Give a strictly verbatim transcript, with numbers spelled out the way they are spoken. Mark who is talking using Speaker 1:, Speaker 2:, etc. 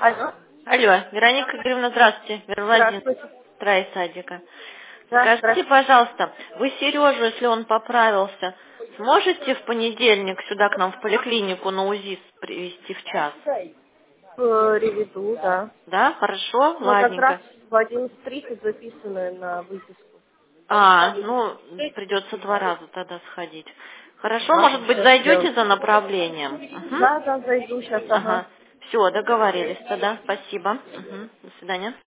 Speaker 1: Алло.
Speaker 2: Алло, Вероника Игоревна, здравствуйте. Вера Владимировна,
Speaker 1: Здравствуйте.
Speaker 2: Трая садика.
Speaker 1: Да,
Speaker 2: Скажите,
Speaker 1: здравствуйте.
Speaker 2: пожалуйста, вы Сережу, если он поправился, сможете в понедельник сюда к нам в поликлинику на УЗИ привезти в час?
Speaker 1: Э, Реведу, да.
Speaker 2: Да, хорошо,
Speaker 1: Мы как раз
Speaker 2: ладненько.
Speaker 1: в одиннадцать тридцать записаны на выписку.
Speaker 2: А, ну, придется два раза тогда сходить. Хорошо,
Speaker 1: Ладно,
Speaker 2: может быть,
Speaker 1: сейчас
Speaker 2: зайдете
Speaker 1: сделаю.
Speaker 2: за направлением? Угу.
Speaker 1: Да, да, зайду сейчас, ага.
Speaker 2: Ага. Все, договорились тогда. Спасибо. Угу. До свидания.